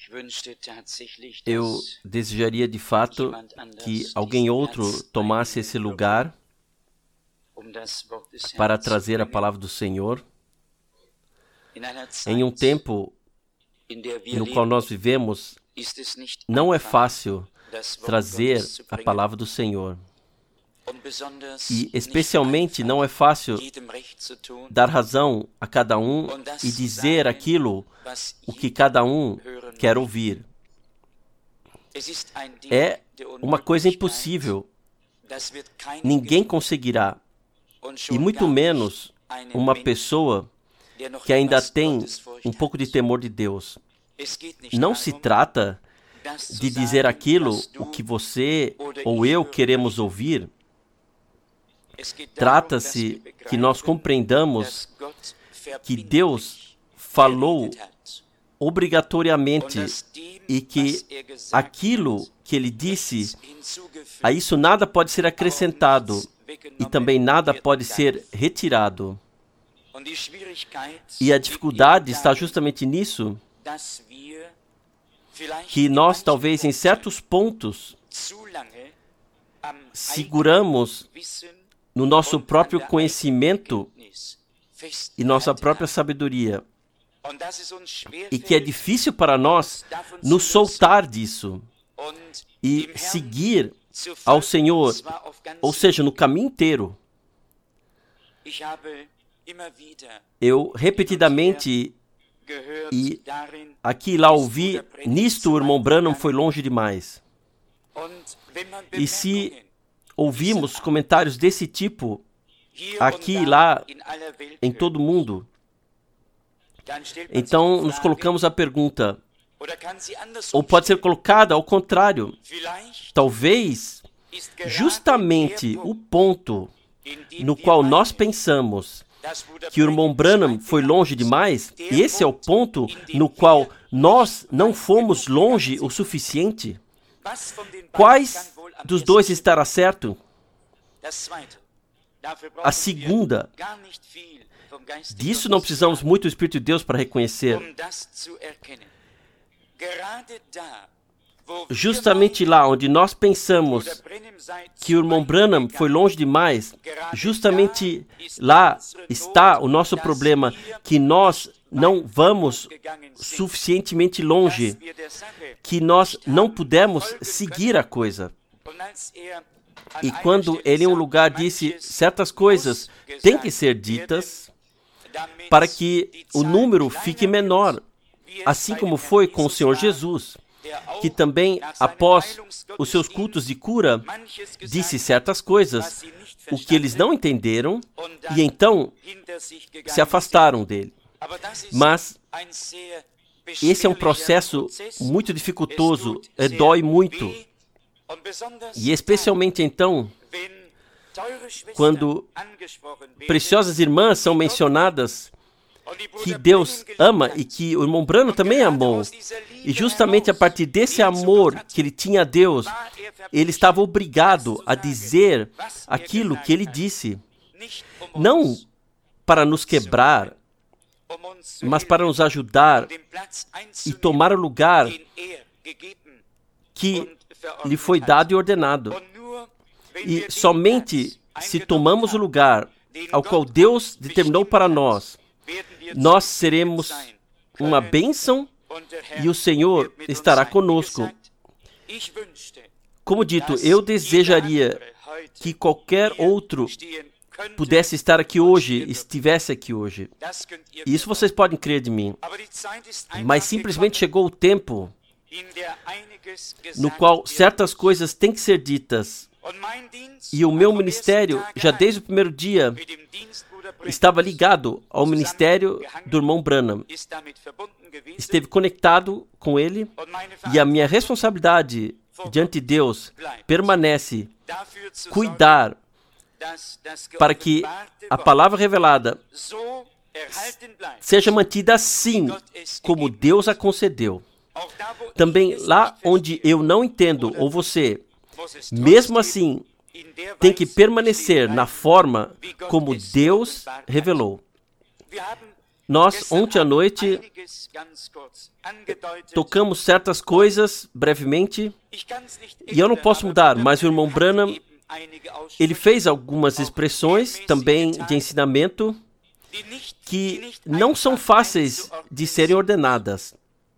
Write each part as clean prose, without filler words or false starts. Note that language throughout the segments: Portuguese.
Eu desejaria de fato que alguém outro tomasse esse lugar para trazer a palavra do Senhor. Em um tempo no qual nós vivemos, não é fácil trazer a palavra do Senhor. E especialmente não é fácil dar razão a cada um e dizer aquilo o que cada um quer ouvir. É uma coisa impossível. Ninguém conseguirá, e muito menos uma pessoa que ainda tem um pouco de temor de Deus. Não se trata de dizer aquilo o que você ou eu queremos ouvir. Trata-se que nós compreendamos que Deus falou obrigatoriamente e que aquilo que Ele disse, a isso nada pode ser acrescentado e também nada pode ser retirado. E a dificuldade está justamente nisso, que nós talvez em certos pontos seguramos no nosso próprio conhecimento e nossa própria sabedoria. E que é difícil para nós nos soltar disso e seguir ao Senhor, ou seja, no caminho inteiro. Eu repetidamente e aqui e lá ouvi, nisto o irmão Branham foi longe demais. E se ouvimos comentários desse tipo, aqui e lá, em todo o mundo, então nos colocamos a pergunta, ou pode ser colocada ao contrário, talvez justamente o ponto no qual nós pensamos que o irmão Branham foi longe demais, esse é o ponto no qual nós não fomos longe o suficiente. Quais dos dois estará certo? A segunda. Disso não precisamos muito do Espírito de Deus para reconhecer. Justamente lá onde nós pensamos que o irmão Branham foi longe demais, justamente lá está o nosso problema, que nós não vamos suficientemente longe, que nós não pudemos seguir a coisa. E quando ele em um lugar disse certas coisas têm que ser ditas para que o número fique menor, assim como foi com o Senhor Jesus, que também, após os seus cultos de cura, disse certas coisas, o que eles não entenderam, e então se afastaram dele. Mas esse é um processo muito dificultoso, dói muito. E especialmente então, quando preciosas irmãs são mencionadas, que Deus ama e que o irmão Branham também amou. E justamente a partir desse amor que ele tinha a Deus, ele estava obrigado a dizer aquilo que ele disse. Não para nos quebrar, mas para nos ajudar e tomar o lugar que lhe foi dado e ordenado. E somente se tomamos o lugar ao qual Deus determinou para nós, nós seremos uma bênção e o Senhor estará conosco. Como dito, eu desejaria que qualquer outro pudesse estar aqui hoje, estivesse aqui hoje. Isso vocês podem crer de mim. Mas simplesmente chegou o tempo no qual certas coisas têm que ser ditas. E o meu ministério, já desde o primeiro dia, estava ligado ao ministério do irmão Branham. Esteve conectado com ele e a minha responsabilidade diante de Deus permanece cuidar para que a palavra revelada seja mantida assim como Deus a concedeu. Também lá onde eu não entendo, ou você, mesmo assim, tem que permanecer na forma como Deus revelou. Nós, ontem à noite, tocamos certas coisas brevemente, e eu não posso mudar, mas o irmão Branham, ele fez algumas expressões também de ensinamento que não são fáceis de serem ordenadas.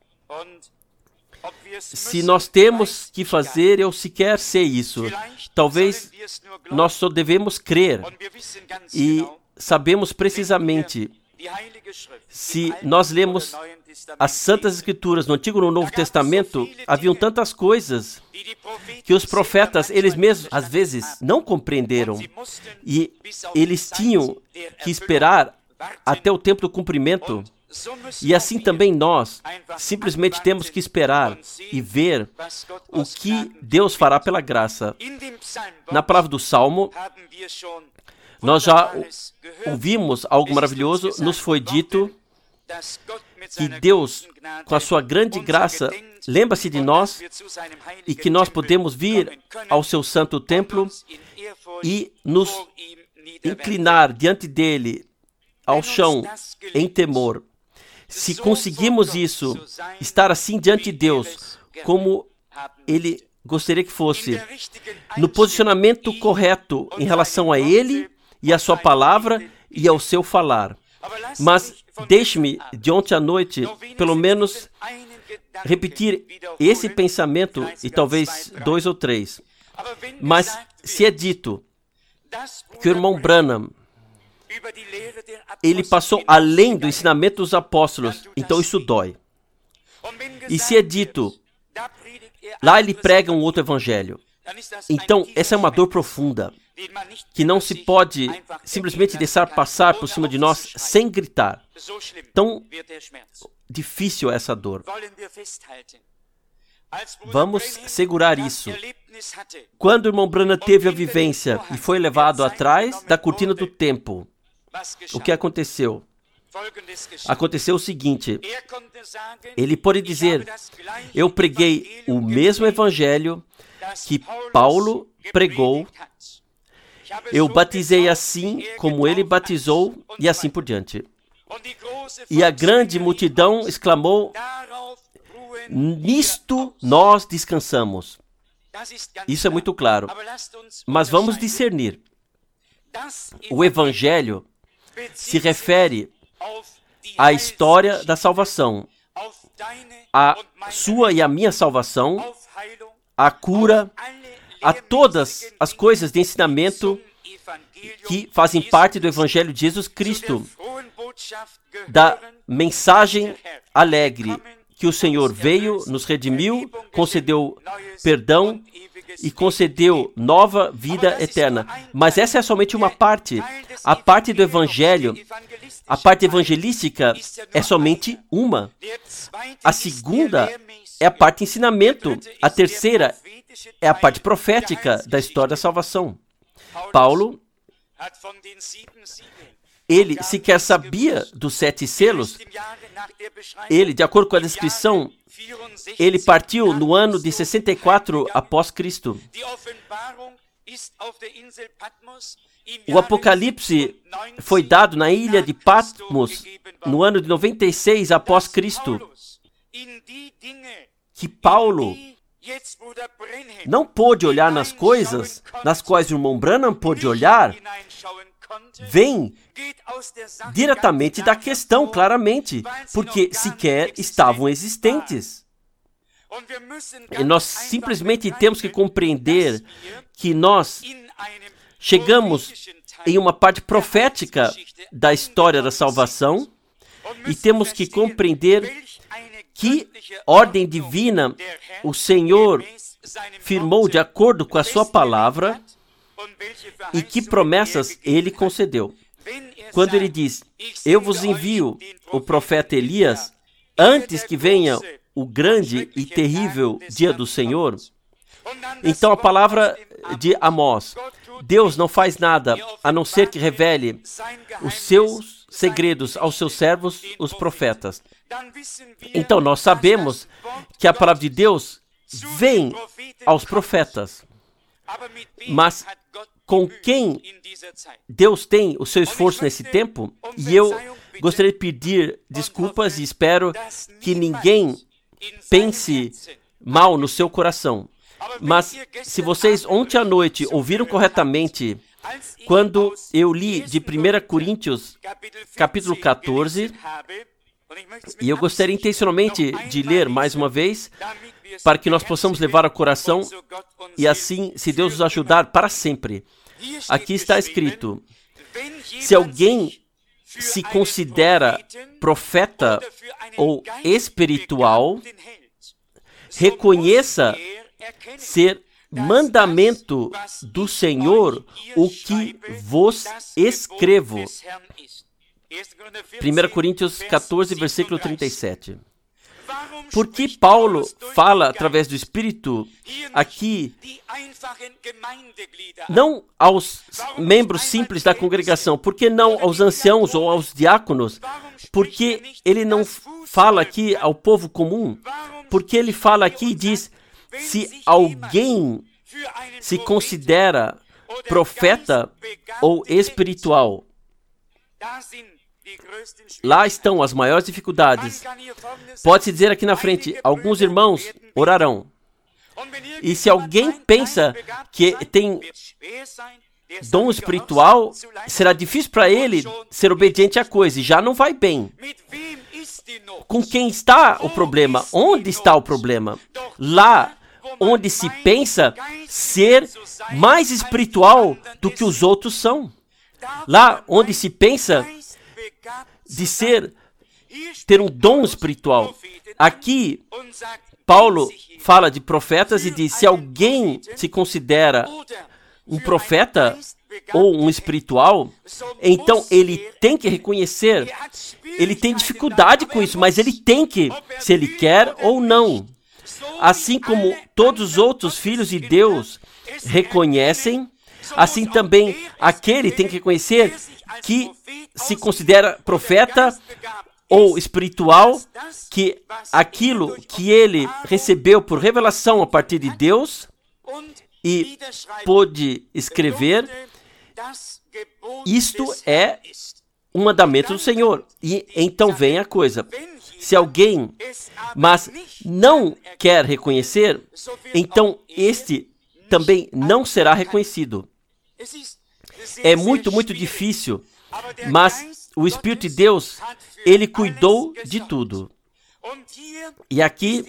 Se nós temos que fazer, eu sequer sei isso. Talvez nós só devemos crer e sabemos precisamente. Se nós lemos as Santas Escrituras no Antigo e no Novo Testamento, haviam tantas coisas que os profetas, eles mesmos, às vezes, não compreenderam. E eles tinham que esperar até o tempo do cumprimento. E assim também nós simplesmente temos que esperar e ver o que Deus fará pela graça. Na palavra do Salmo, nós já ouvimos algo maravilhoso. Nos foi dito que Deus, com a sua grande graça, lembra-se de nós e que nós podemos vir ao seu santo templo e nos inclinar diante dele ao chão em temor. Se conseguimos isso, estar assim diante de Deus, como Ele gostaria que fosse, no posicionamento correto em relação a Ele e a sua palavra e ao seu falar. Mas deixe-me, de ontem à noite, pelo menos repetir esse pensamento e talvez 2 ou 3. Mas se é dito que o irmão Branham, ele passou além do ensinamento dos apóstolos, então isso dói. E se é dito, lá ele prega um outro evangelho, então essa é uma dor profunda, que não se pode simplesmente deixar passar por cima de nós sem gritar. Tão difícil é essa dor. Vamos segurar isso. Quando o irmão Branham teve a vivência e foi levado atrás da cortina do tempo, o que aconteceu? Aconteceu o seguinte, ele pode dizer, eu preguei o mesmo evangelho que Paulo pregou, eu batizei assim como ele batizou e assim por diante. E a grande multidão exclamou, nisto nós descansamos. Isso é muito claro, mas vamos discernir. O evangelho se refere à história da salvação, a sua e a minha salvação, a cura, a todas as coisas de ensinamento que fazem parte do Evangelho de Jesus Cristo, da mensagem alegre que o Senhor veio, nos redimiu, concedeu perdão e concedeu nova vida eterna. Mas essa é somente uma parte. A parte do Evangelho, a parte evangelística é somente uma. A segunda é a parte de ensinamento. A terceira é a parte profética da história da salvação. Paulo, ele sequer sabia dos 7 selos. Ele, de acordo com a descrição, ele partiu no ano de 64 após Cristo. O Apocalipse foi dado na ilha de Patmos no ano de 96 após Cristo. Que Paulo não pôde olhar nas coisas nas quais o irmão Branham pôde olhar, vem diretamente da questão, claramente, porque sequer estavam existentes. E nós simplesmente temos que compreender que nós chegamos em uma parte profética da história da salvação e temos que compreender que ordem divina o Senhor firmou de acordo com a sua palavra e que promessas ele concedeu. Quando ele diz, eu vos envio o profeta Elias antes que venha o grande e terrível dia do Senhor, então a palavra de Amós, Deus não faz nada a não ser que revele os seus segredos aos seus servos, os profetas. Então nós sabemos que a palavra de Deus vem aos profetas. Mas com quem Deus tem o seu esforço nesse tempo? E eu gostaria de pedir desculpas e espero que ninguém pense mal no seu coração. Mas se vocês ontem à noite ouviram corretamente, quando eu li de 1 Coríntios, capítulo 14, e eu gostaria intencionalmente de ler mais uma vez, para que nós possamos levar ao coração e assim, se Deus nos ajudar, para sempre. Aqui está escrito: se alguém se considera profeta ou espiritual, reconheça ser mandamento do Senhor o que vos escrevo. 1 Coríntios 14, versículo 37. Por que Paulo fala através do Espírito aqui, não aos membros simples da congregação? Por que não aos anciãos ou aos diáconos? Por que ele não fala aqui ao povo comum? Porque ele fala aqui e diz: se alguém se considera profeta ou espiritual, lá estão as maiores dificuldades. Pode-se dizer aqui na frente: alguns irmãos orarão. E se alguém pensa que tem dom espiritual, será difícil para ele ser obediente à coisa e já não vai bem. Com quem está o problema? Onde está o problema? Lá onde se pensa ser mais espiritual do que os outros são. Lá onde se pensa de ter um dom espiritual. Aqui, Paulo fala de profetas e diz: se alguém se considera um profeta ou um espiritual, então ele tem que reconhecer, ele tem dificuldade com isso, mas ele tem que, se ele quer ou não. Assim como todos os outros filhos de Deus reconhecem, assim também aquele tem que reconhecer que se considera profeta ou espiritual, que aquilo que ele recebeu por revelação a partir de Deus e pôde escrever, isto é um mandamento do Senhor. E então vem a coisa: se alguém, mas não quer reconhecer, então este também não será reconhecido. É muito difícil, mas o Espírito de Deus, ele cuidou de tudo. E aqui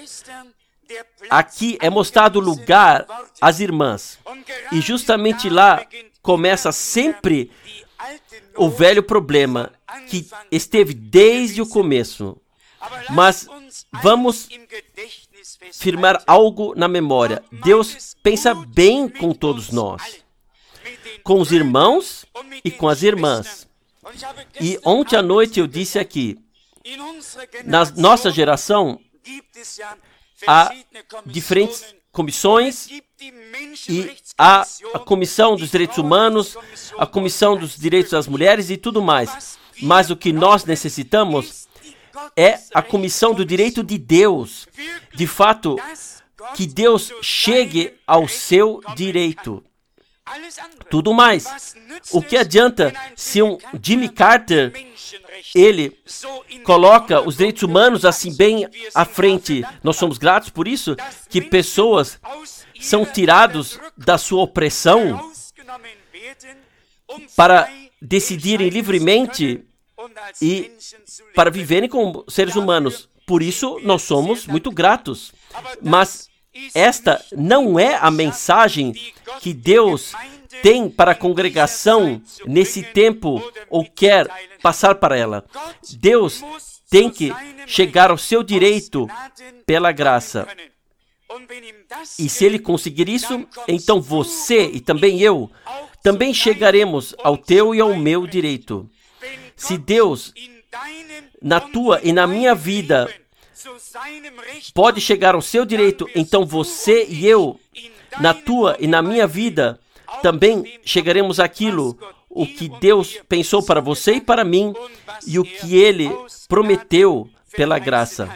é mostrado o lugar às irmãs. E justamente lá começa sempre o velho problema, que esteve desde o começo. Mas vamos firmar algo na memória. Deus pensa bem com todos nós, com os irmãos e com as irmãs. E ontem à noite eu disse aqui, na nossa geração, há diferentes comissões, e há a Comissão dos Direitos Humanos, a Comissão dos Direitos das Mulheres e tudo mais. Mas o que nós necessitamos é a Comissão do Direito de Deus. De fato, que Deus chegue ao seu direito. Tudo mais. O que adianta se um Jimmy Carter, ele coloca os direitos humanos assim bem à frente? Nós somos gratos por isso, que pessoas são tirados da sua opressão para decidirem livremente e para viverem como seres humanos. Por isso, nós somos muito gratos. Mas esta não é a mensagem que Deus tem para a congregação nesse tempo ou quer passar para ela. Deus tem que chegar ao seu direito pela graça. E se ele conseguir isso, então você e também eu também chegaremos ao teu e ao meu direito. Se Deus, na tua e na minha vida, pode chegar ao seu direito, então você e eu, na tua e na minha vida, também chegaremos àquilo, o que Deus pensou para você e para mim, e o que Ele prometeu pela graça.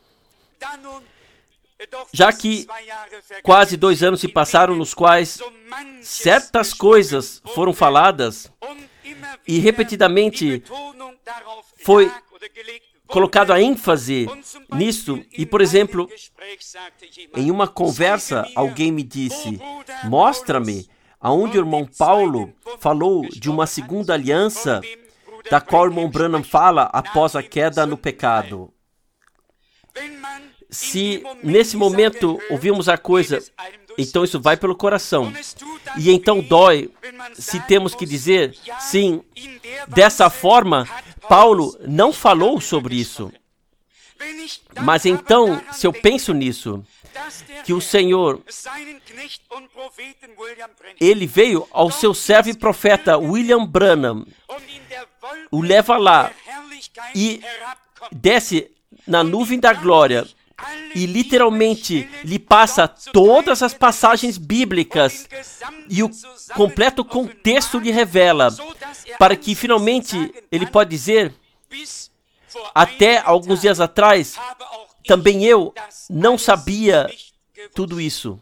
Já que quase 2 anos se passaram nos quais certas coisas foram faladas, e repetidamente foi colocado a ênfase nisso. E, por exemplo, em uma conversa, alguém me disse: mostra-me aonde o irmão Paulo falou de uma segunda aliança, da qual o irmão Branham fala após a queda no pecado. Se nesse momento ouvimos a coisa, então isso vai pelo coração. E então dói se temos que dizer, sim, dessa forma, Paulo não falou sobre isso. Mas então, se eu penso nisso, que o Senhor, ele veio ao seu servo e profeta William Branham, o leva lá e desce na nuvem da glória e literalmente lhe passa todas as passagens bíblicas e o completo contexto lhe revela, para que finalmente ele pode dizer: até alguns dias atrás, também eu não sabia tudo isso.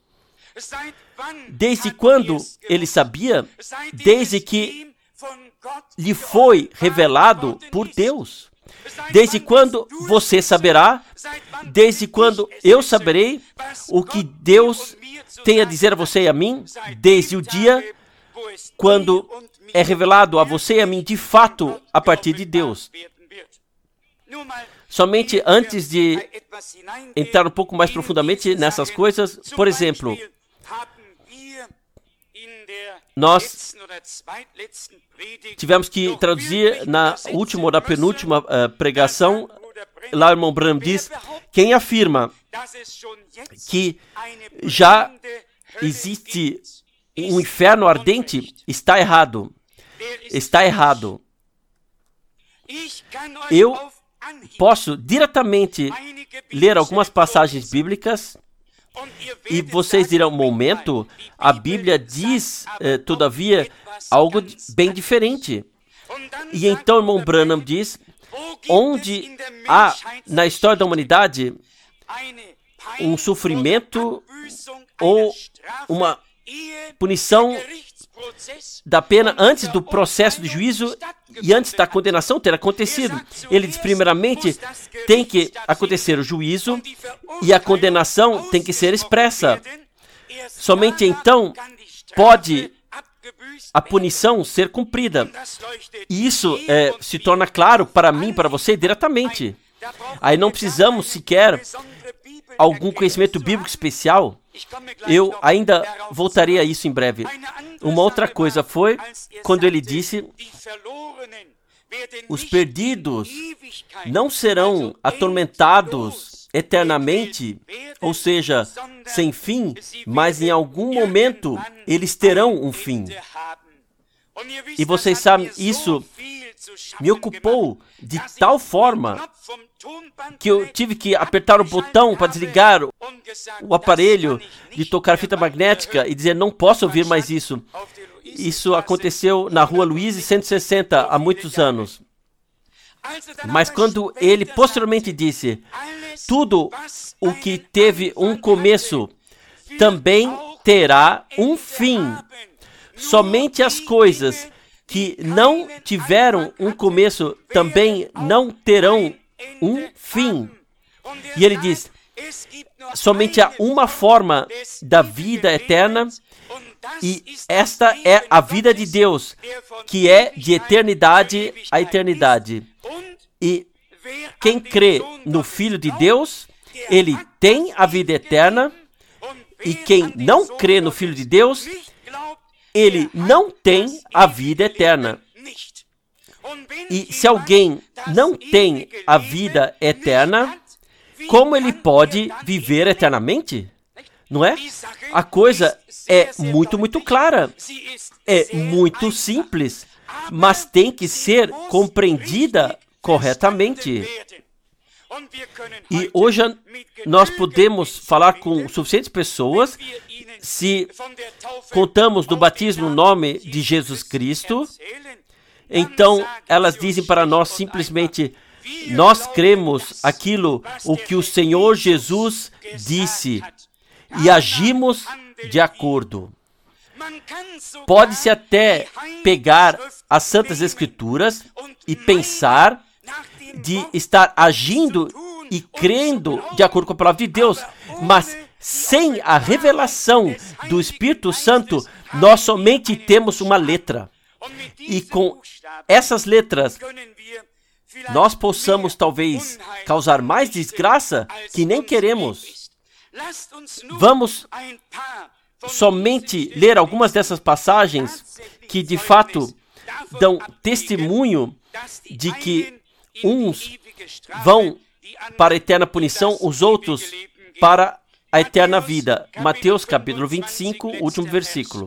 Desde quando ele sabia? Desde que lhe foi revelado por Deus. Desde quando você saberá? Desde quando eu saberei o que Deus tem a dizer a você e a mim? Desde o dia quando é revelado a você e a mim de fato a partir de Deus. Somente antes de entrar um pouco mais profundamente nessas coisas, por exemplo, nós tivemos que traduzir na última ou na penúltima pregação, lá o irmão Branham diz: quem afirma que já existe um inferno ardente está errado. Está errado. Eu posso diretamente ler algumas passagens bíblicas e vocês dirão: momento, a Bíblia diz, todavia, algo bem diferente. E então o irmão Branham diz: onde há na história da humanidade um sofrimento ou uma punição da pena antes do processo de juízo e antes da condenação ter acontecido. Ele diz: primeiramente, tem que acontecer o juízo e a condenação tem que ser expressa. Somente então pode a punição ser cumprida. E isso se torna claro para mim, para você, diretamente. Aí não precisamos sequer algum conhecimento bíblico especial. Eu ainda voltarei a isso em breve. Uma outra coisa foi quando ele disse: os perdidos não serão atormentados eternamente, ou seja, sem fim, mas em algum momento eles terão um fim. E vocês sabem, isso me ocupou de tal forma que eu tive que apertar o botão para desligar o aparelho de tocar fita magnética e dizer: não posso ouvir mais isso. Isso aconteceu na rua Luiz 160 há muitos anos. Mas quando ele posteriormente disse: tudo o que teve um começo também terá um fim. Somente as coisas que não tiveram um começo também não terão um fim. E ele diz: somente há uma forma da vida eterna, e esta é a vida de Deus, que é de eternidade a eternidade. E quem crê no Filho de Deus, ele tem a vida eterna, e quem não crê no Filho de Deus, ele não tem a vida eterna. E se alguém não tem a vida eterna, como ele pode viver eternamente? Não é? A coisa é muito, muito clara. É muito simples, mas tem que ser compreendida corretamente. E hoje nós podemos falar com suficientes pessoas se contamos do batismo no nome de Jesus Cristo. Então elas dizem para nós simplesmente: nós cremos aquilo o que o Senhor Jesus disse e agimos de acordo. Pode-se até pegar as Santas Escrituras e pensar de estar agindo e crendo de acordo com a palavra de Deus, mas sem a revelação do Espírito Santo, nós somente temos uma letra. E com essas letras, nós possamos talvez causar mais desgraça que nem queremos. Vamos somente ler algumas dessas passagens que de fato dão testemunho de que uns vão para a eterna punição, os outros para a eterna vida. Mateus capítulo 25, último versículo.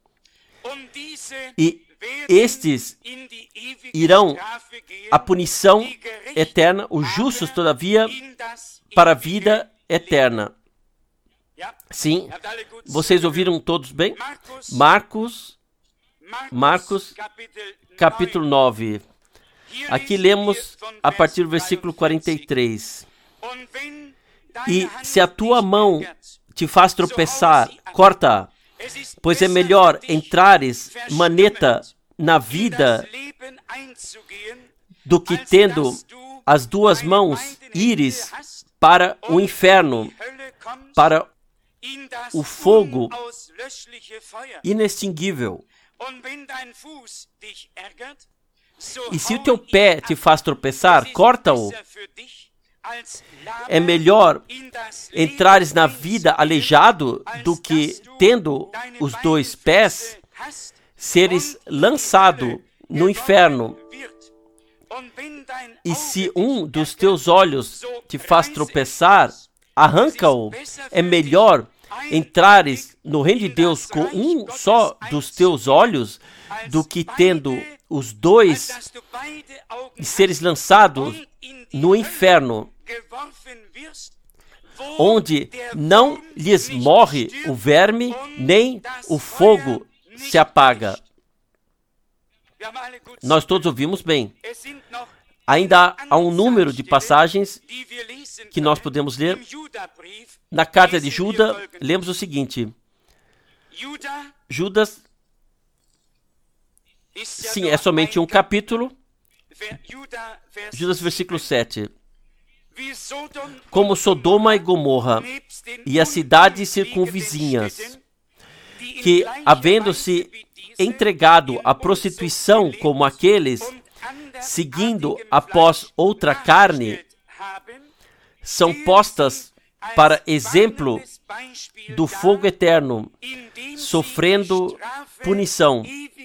E estes irão à punição eterna, os justos, todavia, para a vida eterna. Sim, vocês ouviram todos bem? Marcos, capítulo 9. Aqui lemos a partir do versículo 43. E se a tua mão te faz tropeçar, corta-a, pois é melhor entrares maneta na vida do que tendo as duas mãos ires para o inferno, para o fogo inextinguível. E se o teu pé te faz tropeçar, corta-o. É melhor entrares na vida aleijado do que, tendo os dois pés, seres lançado no inferno. E se um dos teus olhos te faz tropeçar, arranca-o. É melhor entrares no reino de Deus com um só dos teus olhos do que tendo os dois e seres lançados no inferno, onde não lhes morre o verme, nem o fogo se apaga. Nós todos ouvimos bem. Ainda há um número de passagens que nós podemos ler. Na carta de Judas, lemos o seguinte. Judas, sim, é somente um capítulo. Judas, versículo 7. Como Sodoma e Gomorra e as cidades circunvizinhas, que, havendo-se entregado à prostituição como aqueles, seguindo após outra carne, são postas para exemplo do fogo eterno, sofrendo punição.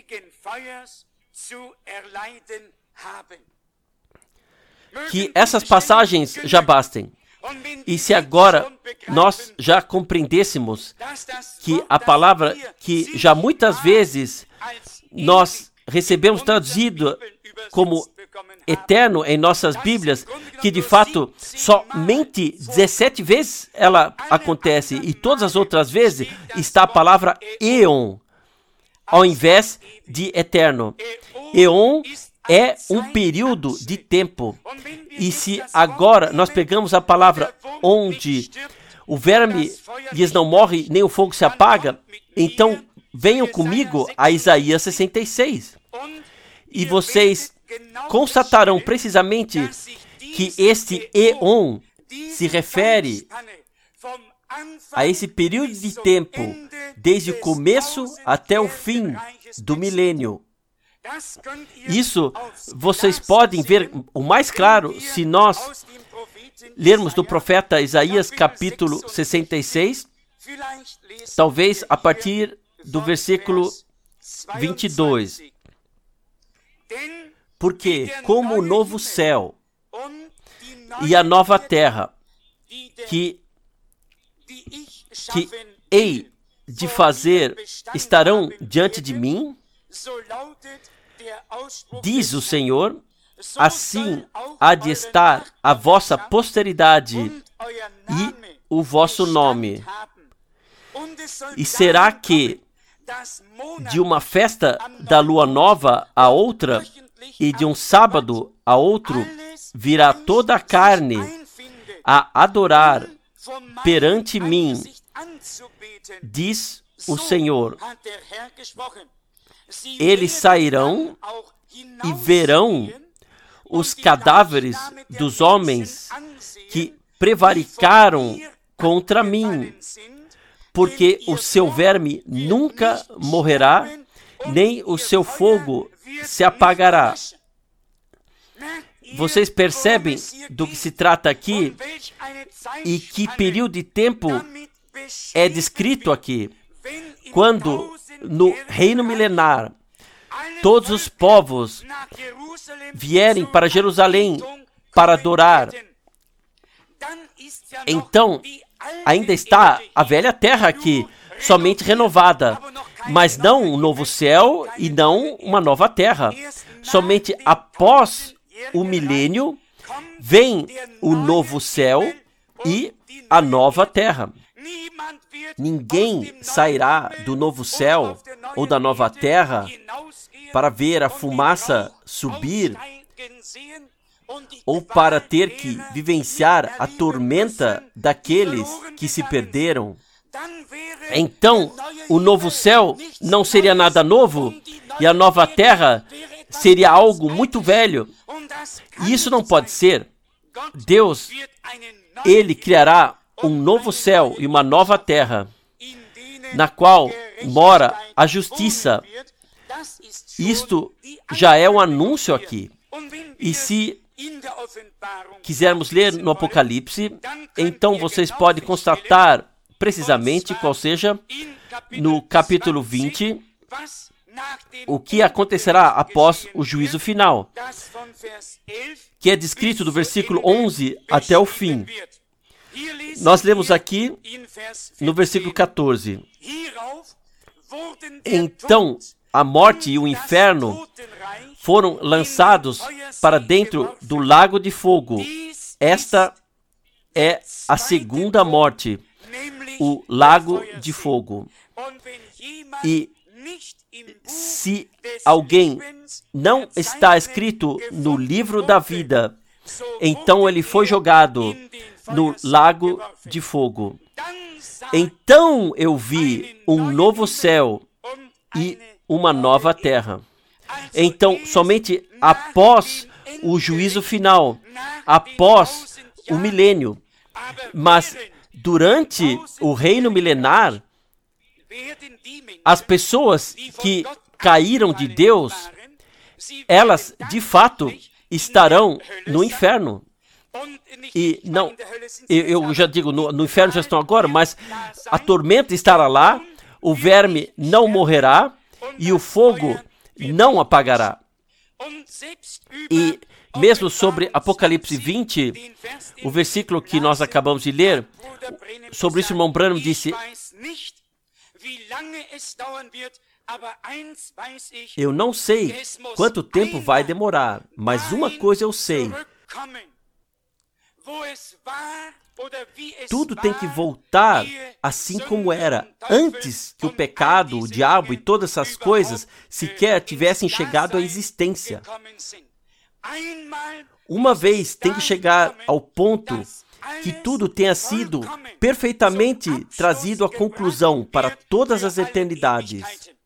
Que essas passagens já bastem. E se agora nós já compreendêssemos que a palavra que já muitas vezes nós recebemos traduzido como eterno em nossas Bíblias, que de fato somente 17 vezes ela acontece e todas as outras vezes está a palavra eon ao invés de eterno. Eon é um período de tempo. E se agora nós pegamos a palavra onde o verme lhes não morre, nem o fogo se apaga, então venham comigo a Isaías 66. E vocês constatarão precisamente que este eon se refere a esse período de tempo, desde o começo até o fim do milênio. Isso vocês podem ver o mais claro se nós lermos do profeta Isaías capítulo 66, talvez a partir do versículo 22. Porque como o novo céu e a nova terra que hei de fazer estarão diante de mim, diz o Senhor, assim há de estar a vossa posteridade e o vosso nome. E será que de uma festa da lua nova a outra e de um sábado a outro virá toda a carne a adorar perante mim, diz o Senhor. Eles sairão e verão os cadáveres dos homens que prevaricaram contra mim, porque o seu verme nunca morrerá, nem o seu fogo se apagará. Vocês percebem do que se trata aqui e que período de tempo é descrito aqui? Quando no reino milenar todos os povos vierem para Jerusalém para adorar, então ainda está a velha terra aqui, somente renovada, mas não um novo céu e não uma nova terra. Somente após o milênio vem o novo céu e a nova terra. Ninguém sairá do novo céu ou da nova terra para ver a fumaça subir ou para ter que vivenciar a tormenta daqueles que se perderam. Então, o novo céu não seria nada novo e a nova terra seria algo muito velho. E isso não pode ser. Deus, Ele criará um novo céu e uma nova terra, na qual mora a justiça. Isto já é um anúncio aqui. E se quisermos ler no Apocalipse, então vocês podem constatar precisamente qual seja, no capítulo 20, o que acontecerá após o juízo final, que é descrito do versículo 11 até o fim. Nós lemos aqui no versículo 14. Então, a morte e o inferno foram lançados para dentro do lago de fogo. Esta é a segunda morte, o lago de fogo. E se alguém não está escrito no livro da vida, então ele foi jogado no lago de fogo. Então eu vi um novo céu e uma nova terra. Então, somente após o juízo final, após o milênio, mas durante o reino milenar, as pessoas que caíram de Deus, elas de fato estarão no inferno. E não, eu já digo, no inferno já estão agora, mas a tormenta estará lá, o verme não morrerá e o fogo não apagará. E mesmo sobre Apocalipse 20, o versículo que nós acabamos de ler, sobre isso o irmão Branham disse: eu não sei quanto tempo vai demorar, mas uma coisa eu sei. Tudo tem que voltar assim como era, antes que o pecado, o diabo e todas essas coisas sequer tivessem chegado à existência. Uma vez tem que chegar ao ponto que tudo tenha sido perfeitamente trazido à conclusão para todas as eternidades.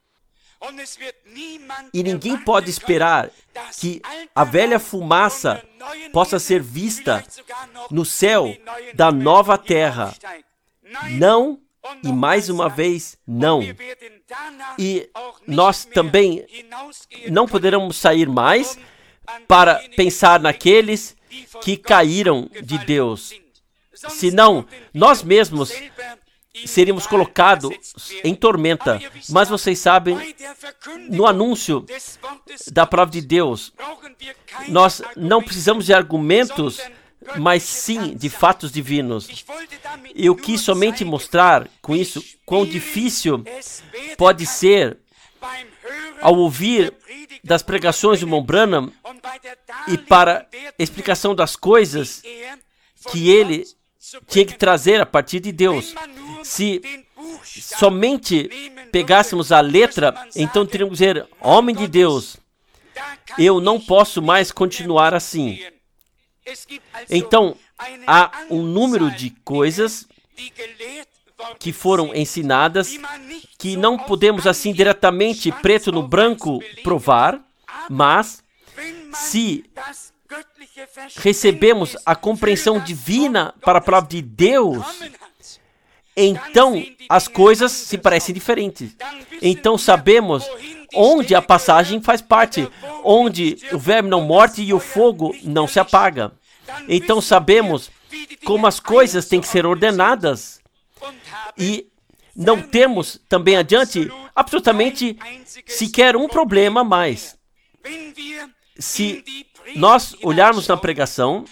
E ninguém pode esperar que a velha fumaça possa ser vista no céu da nova terra. Não, e mais uma vez, não. E nós também não poderemos sair mais para pensar naqueles que caíram de Deus. Senão, nós mesmos seríamos colocados em tormenta. Mas vocês sabem, no anúncio da palavra de Deus, nós não precisamos de argumentos, mas sim de fatos divinos. Eu quis somente mostrar com isso quão difícil pode ser ao ouvir das pregações do irmão Branham e para explicação das coisas que ele tinha que trazer a partir de Deus. Se somente pegássemos a letra, então teríamos que dizer: homem de Deus, eu não posso mais continuar assim. Então, há um número de coisas que foram ensinadas que não podemos assim diretamente, preto no branco, provar, mas se recebemos a compreensão divina para a palavra de Deus, então as coisas se parecem diferentes. Então sabemos onde a passagem faz parte, onde o verme não morde e o fogo não se apaga. Então sabemos como as coisas têm que ser ordenadas e não temos também adiante absolutamente sequer um problema mais. Se nós olharmos na pregação,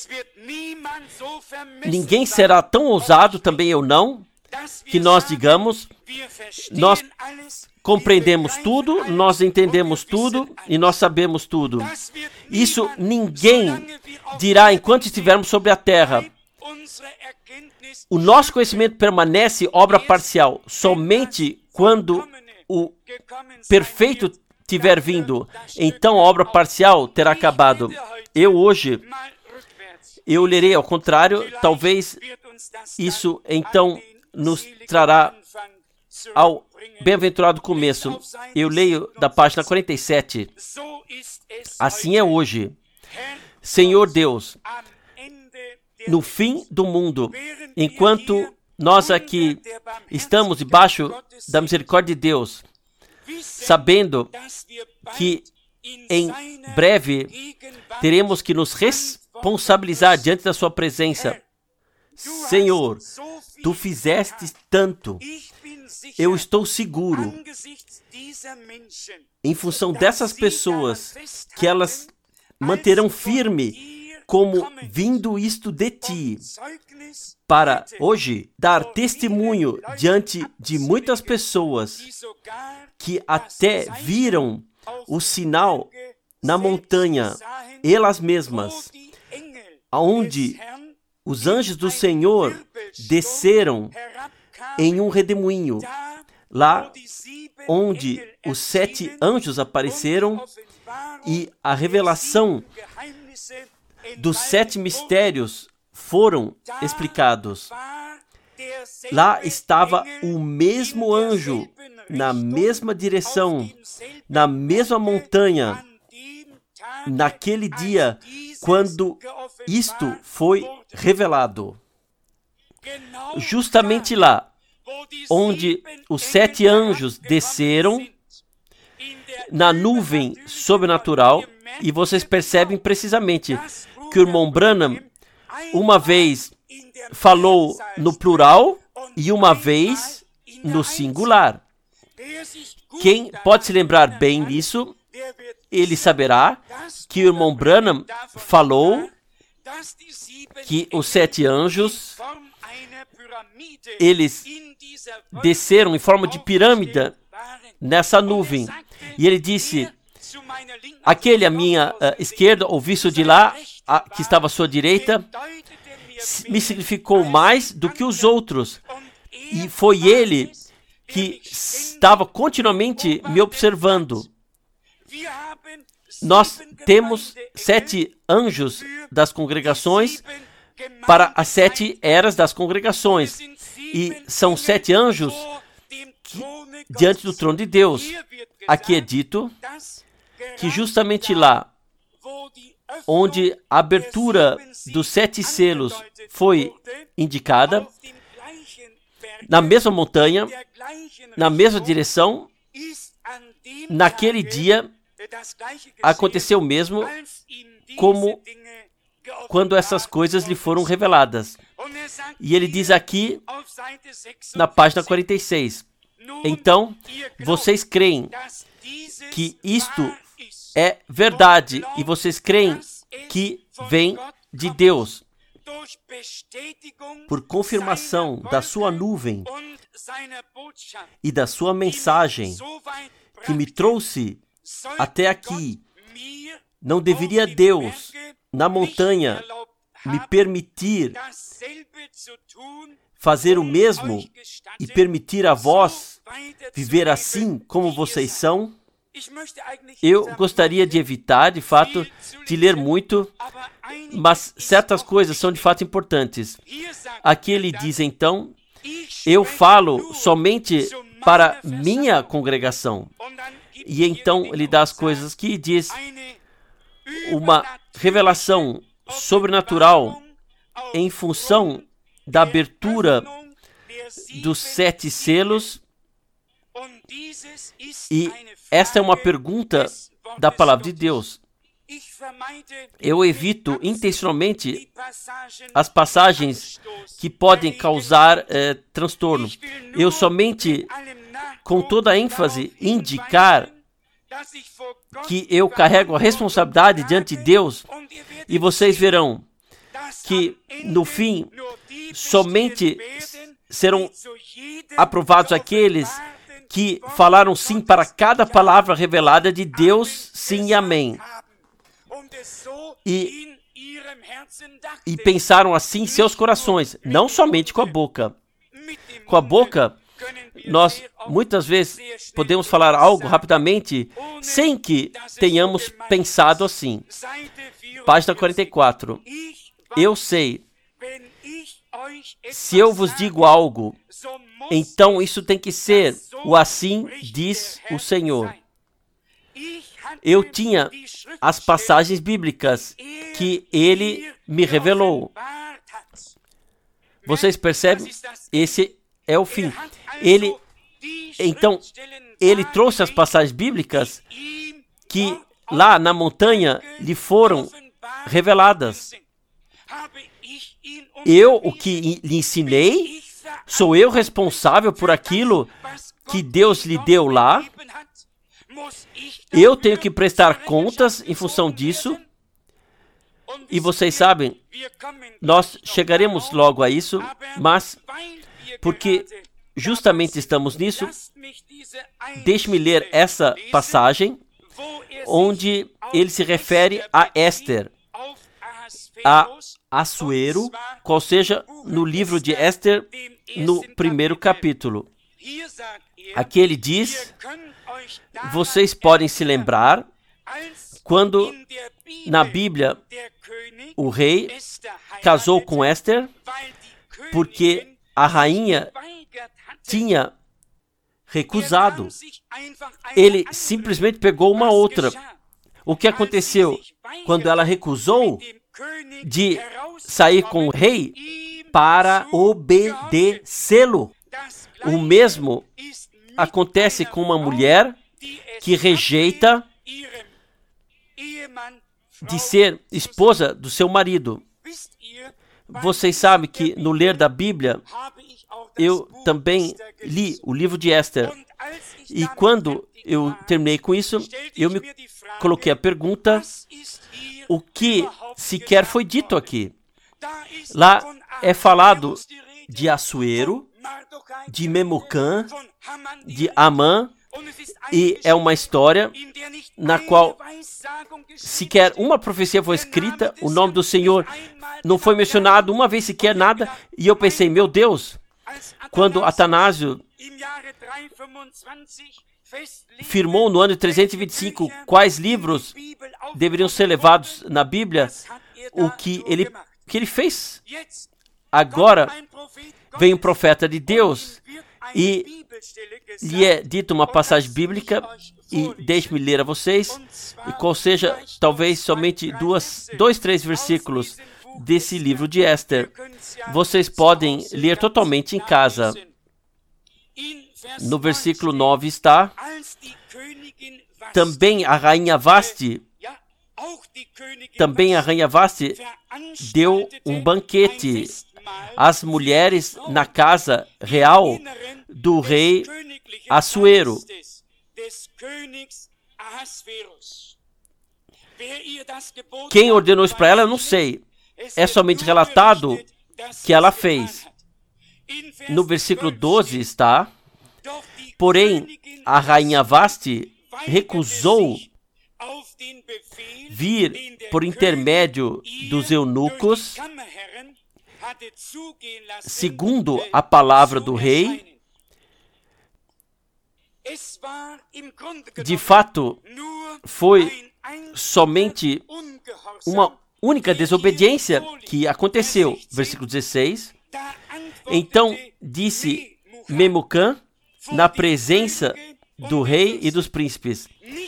ninguém será tão ousado, também eu não, que nós digamos, nós compreendemos tudo, nós entendemos tudo e nós sabemos tudo. Isso ninguém dirá enquanto estivermos sobre a terra. O nosso conhecimento permanece obra parcial somente quando o perfeito tiver vindo. Então a obra parcial terá acabado. Eu lerei ao contrário, talvez isso então nos trará ao bem-aventurado começo. Eu leio da página 47. Assim é hoje. Senhor Deus, no fim do mundo, enquanto nós aqui estamos debaixo da misericórdia de Deus, sabendo que em breve teremos que nos responsabilizar diante da sua presença. Senhor, tu fizeste tanto. Eu estou seguro, em função dessas pessoas, que elas manterão firme como vindo isto de ti, para hoje dar testemunho diante de muitas pessoas que até viram o sinal na montanha, elas mesmas, onde os anjos do Senhor desceram em um redemoinho, lá onde os 7 anjos apareceram e a revelação dos 7 mistérios foram explicados. Lá estava o mesmo anjo, na mesma direção, na mesma montanha, naquele dia, quando isto foi revelado. Justamente lá, onde os 7 anjos desceram na nuvem sobrenatural, e vocês percebem precisamente que o irmão Branham uma vez falou no plural e uma vez no singular. Quem pode se lembrar bem disso, ele saberá que o irmão Branham falou que os 7 anjos, eles desceram em forma de pirâmide nessa nuvem. E ele disse, aquele à minha esquerda, ou visto de lá, que estava à sua direita, me significou mais do que os outros. E foi ele que estava continuamente me observando. Nós temos 7 anjos das congregações para as 7 eras das congregações. E são 7 anjos diante do trono de Deus. Aqui é dito que justamente lá, onde a abertura dos 7 selos foi indicada, na mesma montanha, na mesma direção, naquele dia aconteceu o mesmo como quando essas coisas lhe foram reveladas. E ele diz aqui na página 46, então vocês creem que isto é verdade e vocês creem que vem de Deus, por confirmação da sua nuvem e da sua mensagem que me trouxe até aqui. Não deveria Deus, na montanha, me permitir fazer o mesmo e permitir a vós viver assim como vocês são? Eu gostaria de evitar, de fato, de ler muito, mas certas coisas são de fato importantes. Aqui ele diz então, eu falo somente para minha congregação. E então ele dá as coisas que diz uma revelação sobrenatural em função da abertura dos 7 selos. E esta é uma pergunta da palavra de Deus. Eu evito intencionalmente as passagens que podem causar transtorno. Eu somente, com toda a ênfase, indicar que eu carrego a responsabilidade diante de Deus, e vocês verão que, no fim, somente serão aprovados aqueles que falaram sim para cada palavra revelada de Deus, sim e amém. E pensaram assim em seus corações, não somente com a boca. Com a boca, nós muitas vezes podemos falar algo rapidamente sem que tenhamos pensado assim. Página 44. Eu sei, se eu vos digo algo, então isso tem que ser o assim diz o Senhor. Eu tinha as passagens bíblicas que ele me revelou. Vocês percebem? Esse é o fim. Então, ele trouxe as passagens bíblicas que lá na montanha lhe foram reveladas. Eu, o que lhe ensinei, sou eu responsável por aquilo que Deus lhe deu lá. Eu tenho que prestar contas em função disso. E vocês sabem, nós chegaremos logo a isso, mas porque justamente estamos nisso, deixe-me ler essa passagem, onde ele se refere a Éster, a Assuero, qual seja no livro de Éster, no 1º capítulo. Aqui ele diz, vocês podem se lembrar, quando na Bíblia o rei casou com Éster, porque a rainha tinha recusado. Ele simplesmente pegou uma outra. O que aconteceu quando ela recusou de sair com o rei para obedecê-lo? O mesmo acontece com uma mulher que rejeita de ser esposa do seu marido. Vocês sabem que no ler da Bíblia, eu também li o livro de Éster. E quando eu terminei com isso, eu me coloquei a pergunta, o que sequer foi dito aqui? Lá é falado de Assuero, de Memucã, de Amã, e é uma história na qual sequer uma profecia foi escrita, o nome do Senhor não foi mencionado uma vez sequer, nada, e eu pensei, meu Deus, quando Atanásio firmou no ano 325 quais livros deveriam ser levados na Bíblia, o que ele fez. Agora vem um profeta de Deus e lhe é dito uma passagem bíblica, e deixe-me ler a vocês, e qual seja talvez somente 2, 3 versículos desse livro de Éster. Vocês podem ler totalmente em casa. No versículo 9 está, também a rainha Vasti deu um banquete às mulheres na casa real do rei Assuero. Quem ordenou isso para ela, eu não sei. É somente relatado que ela fez. No versículo 12 está, porém, a rainha Vasti recusou vir por intermédio dos eunucos, segundo a palavra do rei. De fato, foi somente uma única desobediência que aconteceu. Versículo 16. Então disse Memucã na presença do rei e dos príncipes.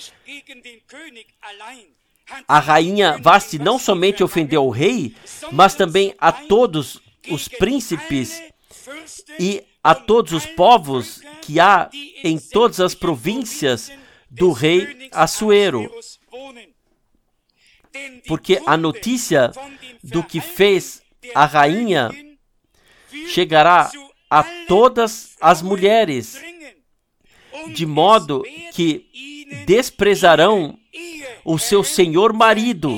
A rainha Vasti não somente ofendeu o rei, mas também a todos os príncipes e a todos os povos que há em todas as províncias do rei Assuero. Porque a notícia do que fez a rainha chegará a todas as mulheres, de modo que desprezarão o seu senhor marido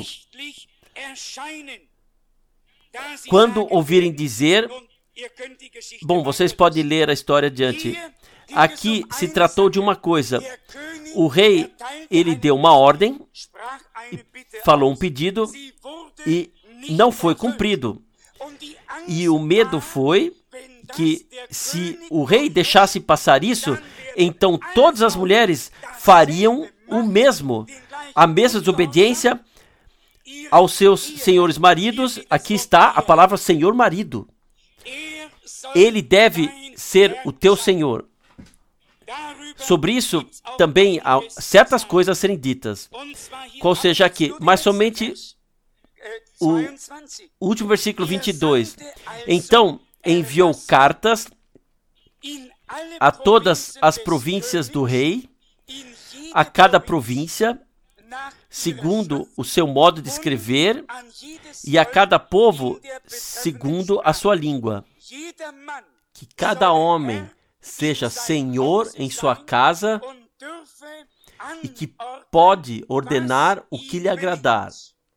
quando ouvirem dizer... Bom, vocês podem ler a história adiante. Aqui se tratou de uma coisa. O rei, ele deu uma ordem, falou um pedido e não foi cumprido. E o medo foi que se o rei deixasse passar isso, então todas as mulheres fariam o mesmo. A mesma desobediência aos seus senhores maridos. Aqui está a palavra senhor marido. Ele deve ser o teu senhor. Sobre isso também há certas coisas a serem ditas. Qual seja aqui, mas somente o último versículo 22. Então enviou cartas a todas as províncias do rei, a cada província, segundo o seu modo de escrever, e a cada povo, segundo a sua língua. Que cada homem seja senhor em sua casa e que pode ordenar o que lhe agradar.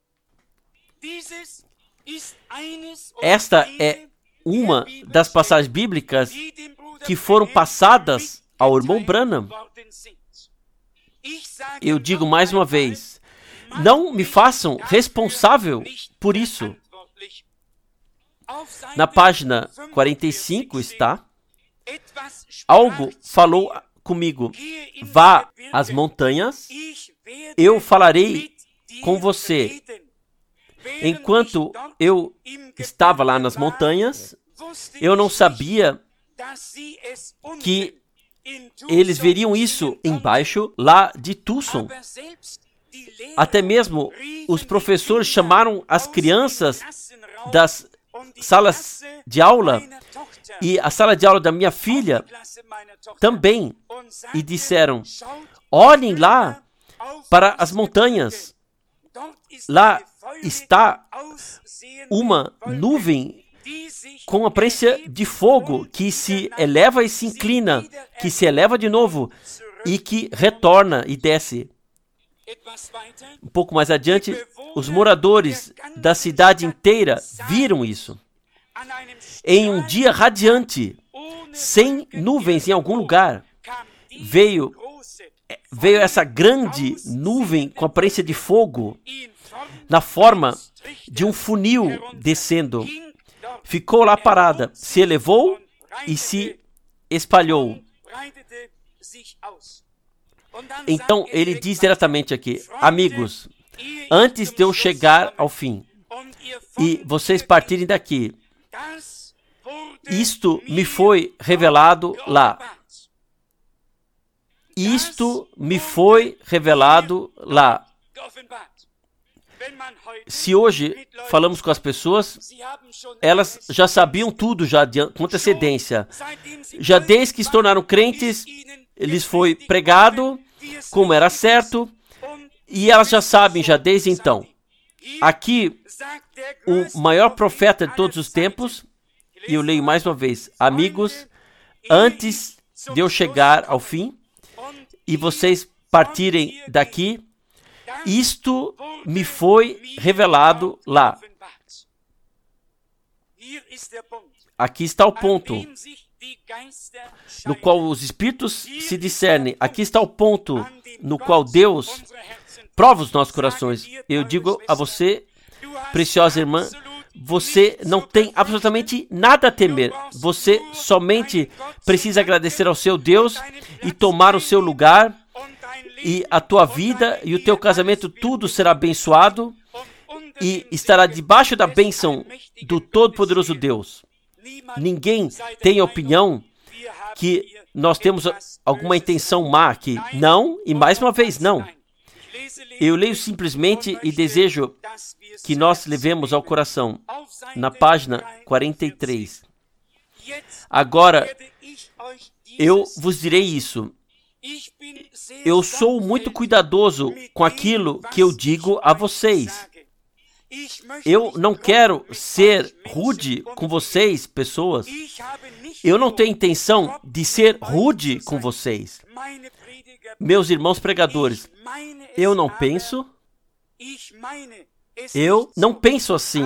Esta é uma das passagens bíblicas que foram passadas ao irmão Branham. Eu digo mais uma vez, não me façam responsável por isso. Na página 45 está, algo falou comigo, vá às montanhas, eu falarei com você. Enquanto eu estava lá nas montanhas, eu não sabia que eles veriam isso embaixo lá de Tucson. Até mesmo os professores chamaram as crianças das salas de aula e a sala de aula da minha filha também e disseram, olhem lá para as montanhas. Lá está uma nuvem com aparência de fogo que se eleva e se inclina, que se eleva de novo e que retorna e desce. Um pouco mais adiante, os moradores da cidade inteira viram isso. Em um dia radiante, sem nuvens em algum lugar, veio essa grande nuvem com aparência de fogo, na forma de um funil descendo. Ficou lá parada, se elevou e se espalhou. Então ele diz diretamente aqui, amigos, antes de eu chegar ao fim e vocês partirem daqui, isto me foi revelado lá. Isto me foi revelado lá. Se hoje falamos com as pessoas, elas já sabiam tudo já com antecedência. Já desde que se tornaram crentes, lhes foi pregado como era certo, e elas já sabem já desde então. Aqui, o maior profeta de todos os tempos, e eu leio mais uma vez, amigos, antes de eu chegar ao fim, e vocês partirem daqui, isto me foi revelado lá. Aqui está o ponto no qual os espíritos se discernem. Aqui está o ponto no qual Deus prova os nossos corações. Eu digo a você, preciosa irmã, você não tem absolutamente nada a temer. Você somente precisa agradecer ao seu Deus e tomar o seu lugar, e a tua vida e o teu casamento, tudo será abençoado e estará debaixo da bênção do Todo-Poderoso Deus. Ninguém tem a opinião que nós temos alguma intenção má aqui? Não, e mais uma vez, não. Eu leio simplesmente e desejo que nós levemos ao coração, na página 43. Agora, eu vos direi isso. Eu sou muito cuidadoso com aquilo que eu digo a vocês. Eu não quero ser rude com vocês, pessoas. Eu não tenho intenção de ser rude com vocês. Meus irmãos pregadores, eu não penso assim.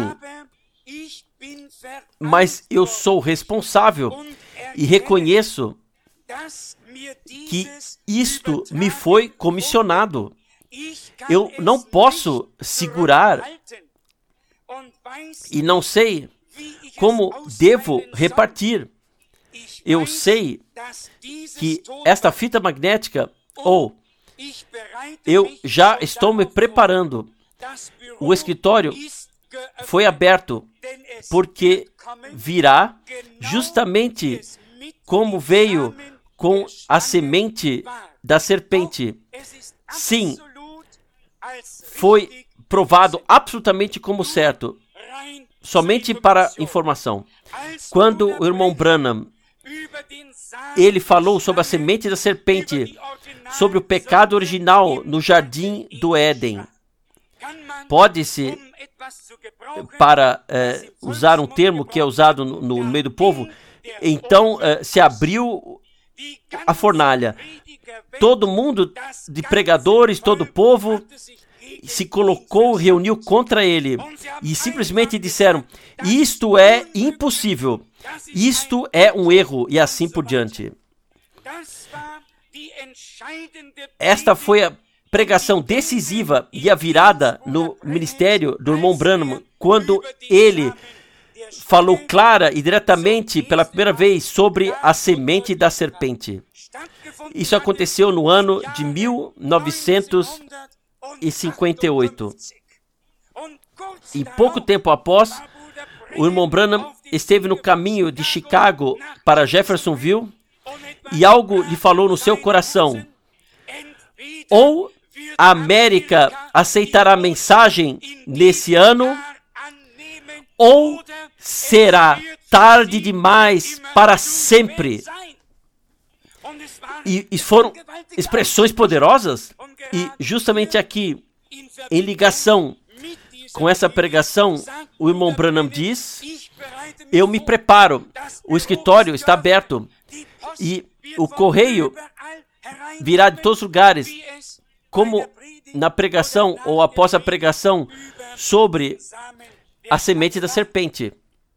Mas eu sou responsável e reconheço que isto me foi comissionado. Eu não posso segurar e não sei como devo repartir. Eu sei que esta fita magnética, eu já estou me preparando. O escritório foi aberto porque virá justamente como veio com a semente da serpente. Sim, foi provado absolutamente como certo. Somente para informação. Quando o irmão Branham, ele falou sobre a semente da serpente, sobre o pecado original no jardim do Éden, pode-se, para usar um termo que é usado no meio do povo, então se abriu a fornalha. Todo mundo de pregadores, todo o povo se colocou, reuniu contra ele e simplesmente disseram: isto é impossível, isto é um erro, e assim por diante. Esta foi a pregação decisiva e a virada no ministério do irmão Branham, quando ele falou clara e diretamente pela primeira vez sobre a semente da serpente. Isso aconteceu no ano de 1958. E pouco tempo após, o irmão Branham esteve no caminho de Chicago para Jeffersonville e algo lhe falou no seu coração: ou a América aceitará a mensagem nesse ano, ou será tarde demais para sempre. E foram expressões poderosas. E justamente aqui, em ligação com essa pregação, o irmão Branham diz: eu me preparo, o escritório está aberto e o correio virá de todos os lugares, como na pregação ou após a pregação sobre a semente da serpente.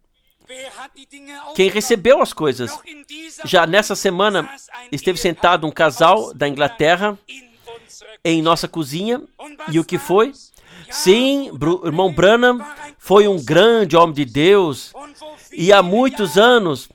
Quem recebeu as coisas? Já nessa semana esteve sentado um casal da Inglaterra em nossa cozinha. E o que foi? Sim, irmão Branham foi um grande homem de Deus. E há muitos anos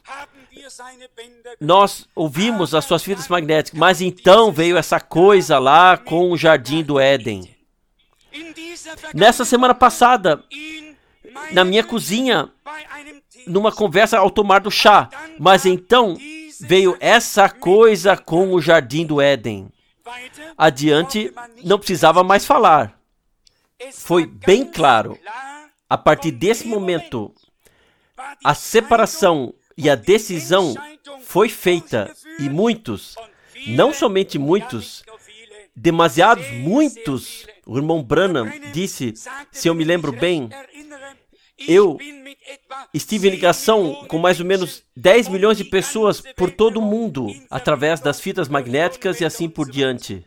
nós ouvimos as suas fitas magnéticas. Mas então veio essa coisa lá com o jardim do Éden. Nessa semana passada, na minha cozinha, numa conversa ao tomar do chá. Mas então veio essa coisa com o jardim do Éden. Adiante, não precisava mais falar. Foi bem claro. A partir desse momento, a separação e a decisão foi feita. E muitos, não somente muitos, demasiados muitos, o irmão Branham disse, se eu me lembro bem, eu estive em ligação com mais ou menos 10 milhões de pessoas por todo o mundo, através das fitas magnéticas e assim por diante.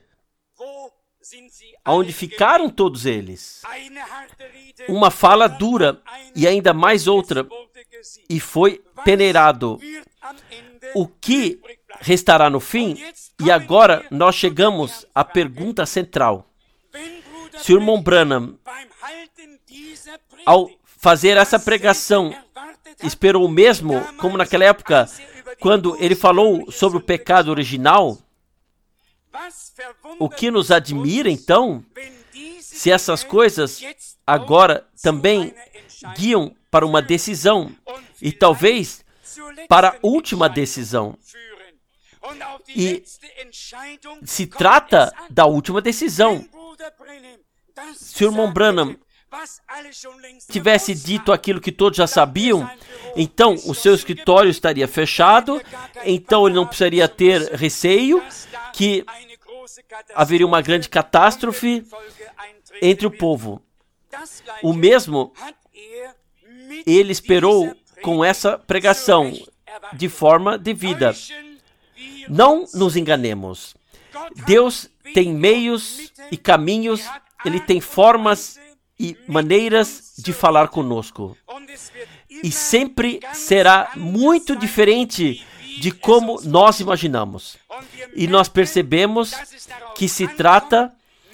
Onde ficaram todos eles? Uma fala dura e ainda mais outra, e foi peneirado. O que restará no fim? E agora nós chegamos à pergunta central. Se o irmão Branham, ao fazer essa pregação, esperou o mesmo, como naquela época, quando ele falou sobre o pecado original, o que nos admira, então, se essas coisas agora também guiam para uma decisão, e talvez para a última decisão. E se trata da última decisão. Se o irmão Branham tivesse dito aquilo que todos já sabiam, então o seu escritório estaria fechado, então ele não precisaria ter receio que haveria uma grande catástrofe entre o povo. O mesmo ele esperou com essa pregação de forma devida. Não nos enganemos. Deus tem meios e caminhos, Ele tem formas e maneiras de falar conosco. E sempre será muito diferente de como nós imaginamos. E nós percebemos que se trata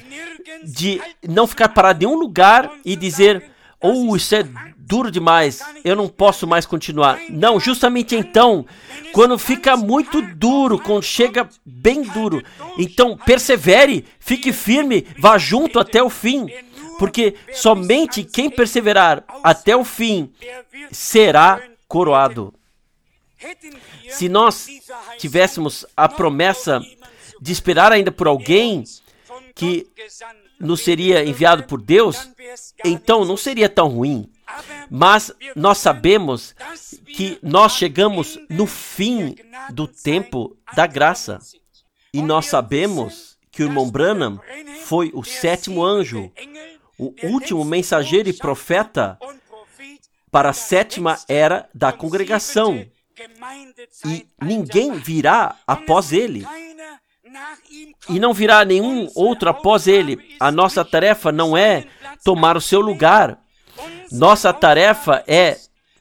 de não ficar parado em um lugar e dizer: "Oh, isso é duro demais, eu não posso mais continuar." Não, justamente então, quando fica muito duro, quando chega bem duro, então persevere, fique firme, vá junto até o fim, porque somente quem perseverar até o fim será coroado. Se nós tivéssemos a promessa de esperar ainda por alguém que nos seria enviado por Deus, então não seria tão ruim. Mas nós sabemos que nós chegamos no fim do tempo da graça. E nós sabemos que o irmão Branham foi o sétimo anjo, o último mensageiro e profeta para a sétima era da congregação. E ninguém virá após ele. E não virá nenhum outro após ele. A nossa tarefa não é tomar o seu lugar. Nossa tarefa é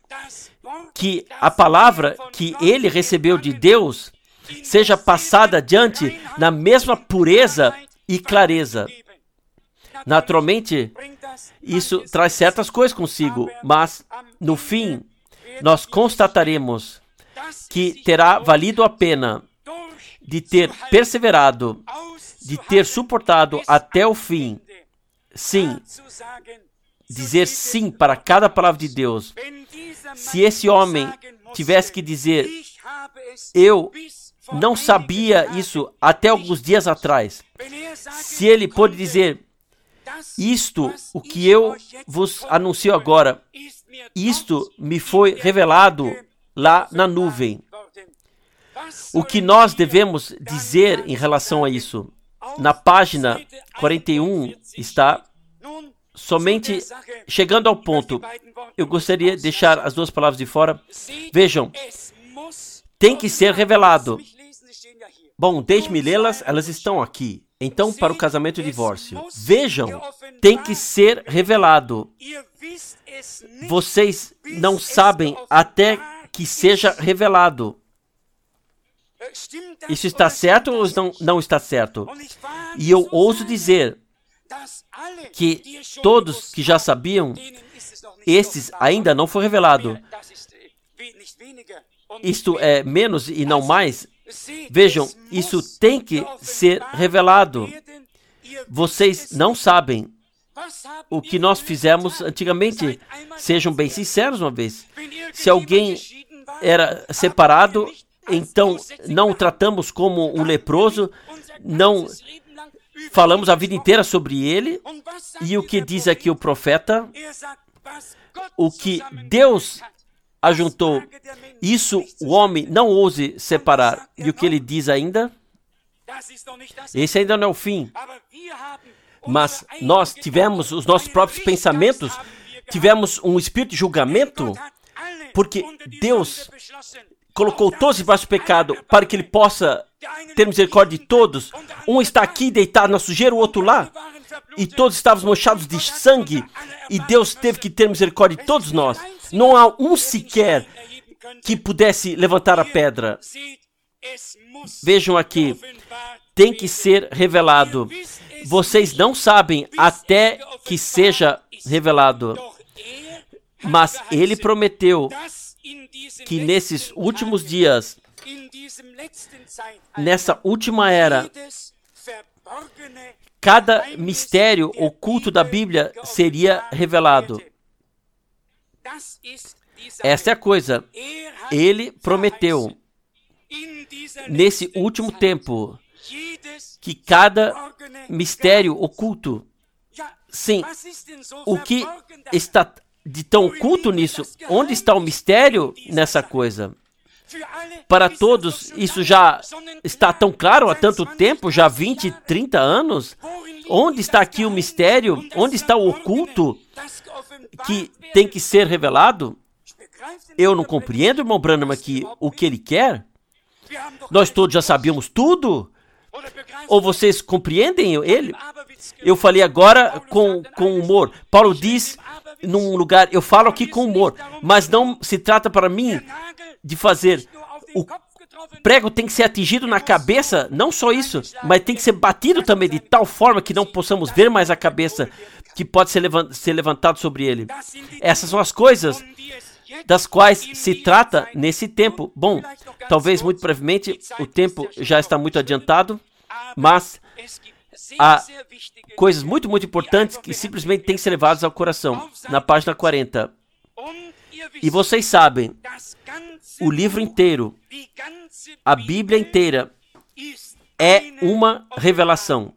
que a palavra que ele recebeu de Deus seja passada adiante na mesma pureza e clareza. Naturalmente, isso traz certas coisas consigo, mas no fim, nós constataremos que terá valido a pena de ter perseverado, de ter suportado até o fim. Sim, dizer sim para cada palavra de Deus. Se esse homem tivesse que dizer: "Eu não sabia isso até alguns dias atrás", se ele pôde dizer: "Isto, o que eu vos anuncio agora, isto me foi revelado lá na nuvem." O que nós devemos dizer em relação a isso? Na página 41 está somente chegando ao ponto. Eu gostaria de deixar as duas palavras de fora. Vejam, tem que ser revelado. Bom, deixe-me lê-las, elas estão aqui. Então, para o casamento e divórcio. Vejam, tem que ser revelado. Vocês não sabem até que seja revelado. Isso está certo ou não está certo? E eu ouso dizer que todos que já sabiam, estes ainda não foi revelado. Isto é menos e não mais. Vejam, isso tem que ser revelado. Vocês não sabem o que nós fizemos antigamente. Sejam bem sinceros uma vez. Se alguém era separado, então não o tratamos como um leproso, não falamos a vida inteira sobre ele. E o que diz aqui o profeta? O que Deus ajuntou, isso o homem não ouse separar. E o que ele diz ainda? Esse ainda não é o fim. Mas nós tivemos os nossos próprios pensamentos, tivemos um espírito de julgamento, porque Deus colocou todos debaixo do pecado para que ele possa ter misericórdia de todos. Um está aqui deitado na sujeira, o outro lá, e todos estávamos manchados de sangue, e Deus teve que ter misericórdia de todos nós. Não há um sequer que pudesse levantar a pedra. Vejam aqui, tem que ser revelado. Vocês não sabem até que seja revelado. Mas ele prometeu que nesses últimos dias, nessa última era, cada mistério oculto da Bíblia seria revelado. Essa é a coisa. Ele prometeu. nesse último tempo, que cada mistério oculto, sim, o que está de tão oculto nisso? Onde está o mistério nessa coisa? Para todos, isso já está tão claro há tanto tempo, já 20, 30 anos. Onde está aqui o mistério? Onde está o oculto que tem que ser revelado? Eu não compreendo, irmão Branham, aqui o que ele quer. Nós todos já sabíamos tudo. Ou vocês compreendem ele? Eu falei agora com humor. Paulo diz num lugar, eu falo aqui com humor, mas não se trata para mim de fazer. O prego tem que ser atingido na cabeça, não só isso, mas tem que ser batido também de tal forma que não possamos ver mais a cabeça que pode ser levantado sobre ele. Essas são as coisas das quais se trata nesse tempo. Bom, talvez muito brevemente, o tempo já está muito adiantado, mas há coisas muito, muito importantes que simplesmente têm que ser levadas ao coração. Na página 40. E vocês sabem, o livro inteiro, a Bíblia inteira, é uma revelação.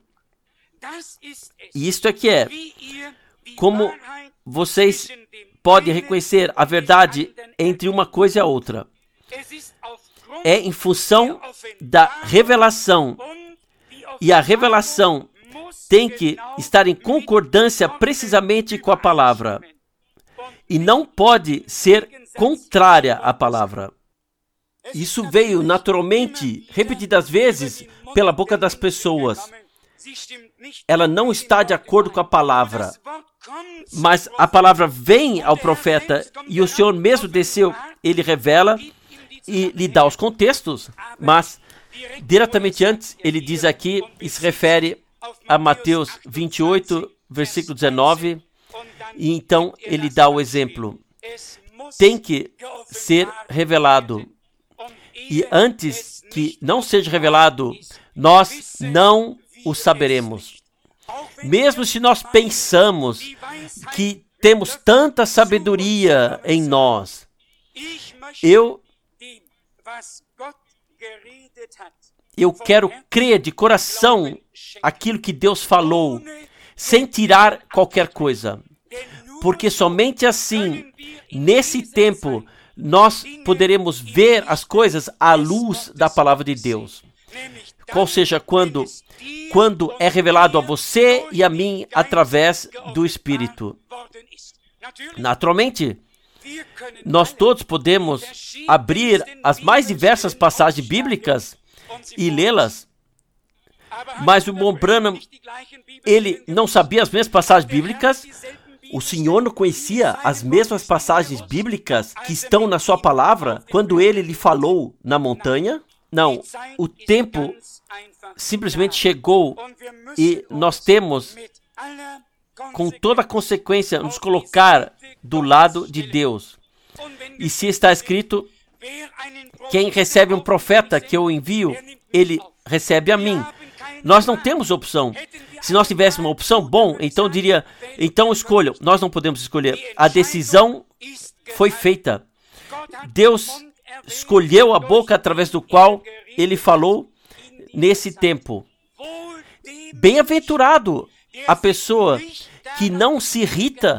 E isto é que é. Como vocês podem reconhecer a verdade entre uma coisa e a outra? É em função da revelação. E a revelação tem que estar em concordância precisamente com a palavra. E não pode ser contrária à palavra. Isso veio naturalmente, repetidas vezes, pela boca das pessoas. Ela não está de acordo com a palavra. Mas a palavra vem ao profeta e o Senhor mesmo desceu, ele revela e lhe dá os contextos. Mas, diretamente antes, ele diz aqui, e se refere a Mateus 28, versículo 19, e então ele dá o exemplo. Tem que ser revelado. E antes que não seja revelado, nós não o saberemos. Mesmo se nós pensamos que temos tanta sabedoria em nós, eu quero crer de coração aquilo que Deus falou, sem tirar qualquer coisa. Porque somente assim, nesse tempo, nós poderemos ver as coisas à luz da palavra de Deus. Qual seja, quando é revelado a você e a mim através do Espírito. Naturalmente, nós todos podemos abrir as mais diversas passagens bíblicas e lê-las, mas o irmão Branham, ele não sabia as mesmas passagens bíblicas. O Senhor não conhecia as mesmas passagens bíblicas que estão na sua palavra quando ele lhe falou na montanha? Não, o tempo simplesmente chegou e nós temos, com toda a consequência, nos colocar do lado de Deus. E se está escrito, quem recebe um profeta que eu envio, ele recebe a mim. Nós não temos opção. Se nós tivéssemos uma opção, bom, então eu diria, então escolham. Nós não podemos escolher. A decisão foi feita. Deus escolheu a boca através do qual ele falou nesse tempo. Bem-aventurado a pessoa que não se irrita,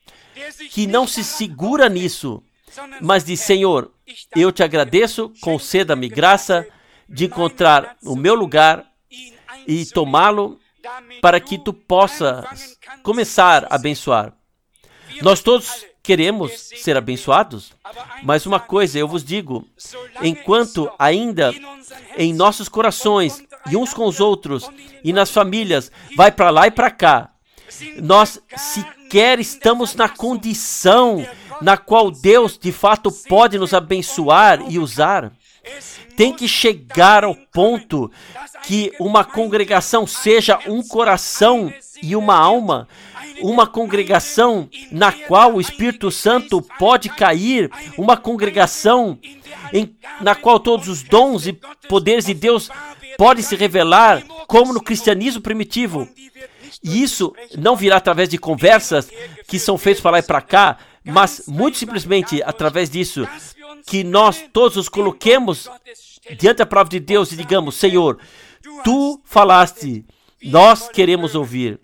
que não se segura nisso, mas diz, Senhor, eu te agradeço, conceda-me graça de encontrar o meu lugar e tomá-lo para que tu possas começar a abençoar. Nós todos queremos ser abençoados, mas uma coisa eu vos digo, enquanto ainda em nossos corações e uns com os outros e nas famílias vai para lá e para cá, nós sequer estamos na condição na qual Deus de fato pode nos abençoar e usar. Tem que chegar ao ponto que uma congregação seja um coração e uma alma, uma congregação na qual o Espírito Santo pode cair, uma congregação na qual todos os dons e poderes de Deus podem se revelar, como no cristianismo primitivo. E isso não virá através de conversas que são feitas para lá e para cá, mas muito simplesmente através disso, que nós todos nos coloquemos diante da palavra de Deus e digamos: Senhor, Tu falaste, nós queremos ouvir.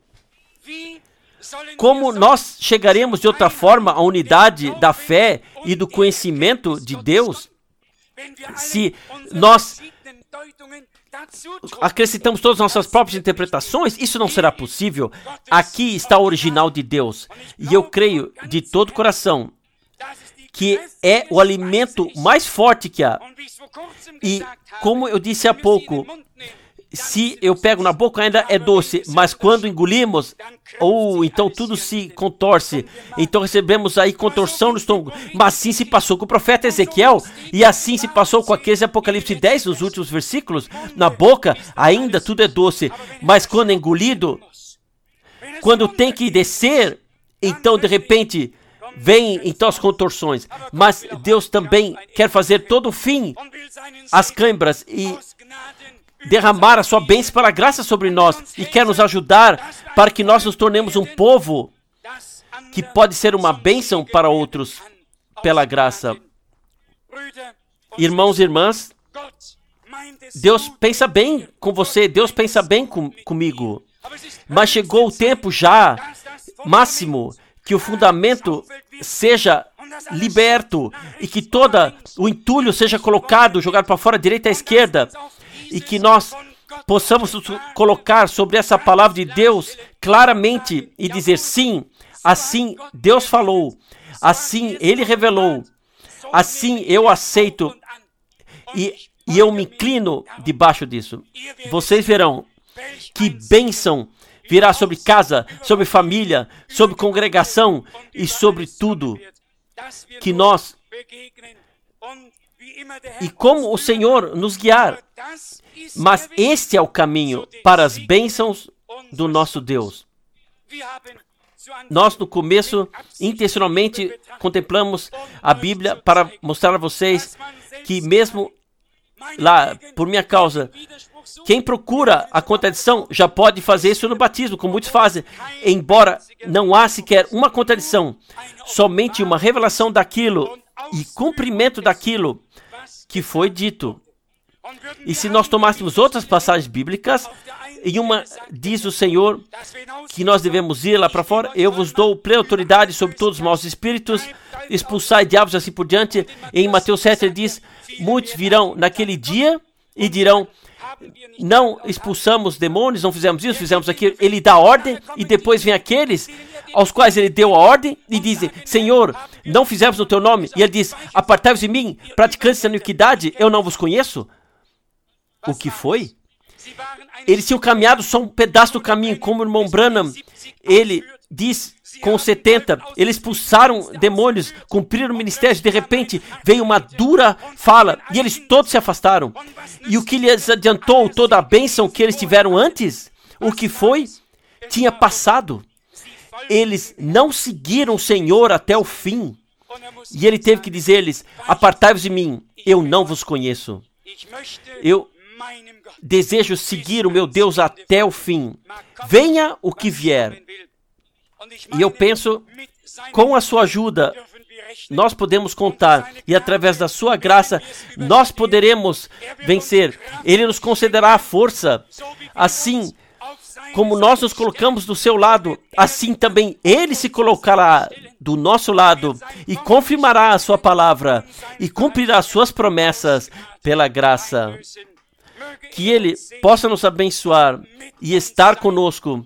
Como nós chegaremos de outra forma à unidade da fé e do conhecimento de Deus se nós acrescentamos todas as nossas próprias interpretações? Isso não será possível. Aqui está o original de Deus. E eu creio de todo o coração que é o alimento mais forte que há. E como eu disse há pouco, se eu pego na boca ainda é doce, mas quando engolimos, então tudo se contorce. Então recebemos aí contorção no estômago. Mas assim se passou com o profeta Ezequiel, e assim se passou com aqueles de Apocalipse 10, nos últimos versículos. Na boca ainda tudo é doce, mas quando é engolido, quando tem que descer, então de repente vem então as contorções. Mas Deus também quer fazer todo o fim, as câimbras, e derramar a sua bênção para a graça sobre nós, e quer nos ajudar para que nós nos tornemos um povo que pode ser uma bênção para outros pela graça. Irmãos e irmãs, Deus pensa bem com você, Deus pensa bem comigo, mas chegou o tempo já máximo que o fundamento seja liberto e que todo o entulho seja colocado, jogado para fora, à direita e à esquerda, e que nós possamos colocar sobre essa palavra de Deus claramente e dizer: sim, assim Deus falou, assim Ele revelou, assim eu aceito e eu me inclino debaixo disso. Vocês verão que bênção virá sobre casa, sobre família, sobre congregação e sobre tudo que nós, e como o Senhor nos guiar. Mas este é o caminho para as bênçãos do nosso Deus. Nós, no começo, intencionalmente contemplamos a Bíblia para mostrar a vocês que mesmo lá, por minha causa, quem procura a contradição já pode fazer isso no batismo, como muitos fazem, embora não há sequer uma contradição, somente uma revelação daquilo e cumprimento daquilo que foi dito. E se nós tomássemos outras passagens bíblicas, em uma diz o Senhor que nós devemos ir lá para fora: eu vos dou plena autoridade sobre todos os maus espíritos, expulsai diabos, assim por diante. Em Mateus 7 ele diz: muitos virão naquele dia e dirão: não expulsamos demônios, não fizemos isso, fizemos aquilo. Ele dá ordem, e depois vem aqueles aos quais ele deu a ordem e dizem: Senhor, não fizemos no teu nome. E ele diz: apartai-vos de mim, praticantes da iniquidade, eu não vos conheço. O que foi? Eles tinham caminhado só um pedaço do caminho, como o irmão Branham, ele diz, com 70, eles expulsaram demônios, cumpriram o ministério, de repente veio uma dura fala, e eles todos se afastaram. E o que lhes adiantou toda a bênção que eles tiveram antes? O que foi? Tinha passado. Eles não seguiram o Senhor até o fim. E ele teve que dizer-lhes: apartai-vos de mim, eu não vos conheço. Eu desejo seguir o meu Deus até o fim, venha o que vier. E eu penso, com a sua ajuda, nós podemos contar, e através da sua graça, nós poderemos vencer. Ele nos concederá a força, assim como nós nos colocamos do seu lado, assim também Ele se colocará do nosso lado e confirmará a sua palavra e cumprirá as suas promessas pela graça. Que Ele possa nos abençoar e estar conosco,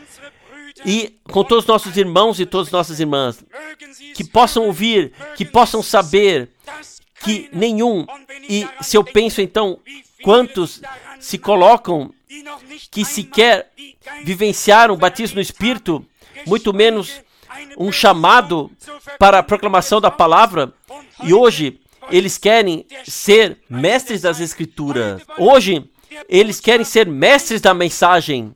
e com todos os nossos irmãos e todas as nossas irmãs, que possam ouvir, que possam saber que nenhum, e se eu penso então, quantos se colocam que sequer vivenciaram o batismo no Espírito, muito menos um chamado para a proclamação da palavra, e hoje eles querem ser mestres das Escrituras. Hoje, eles querem ser mestres da mensagem.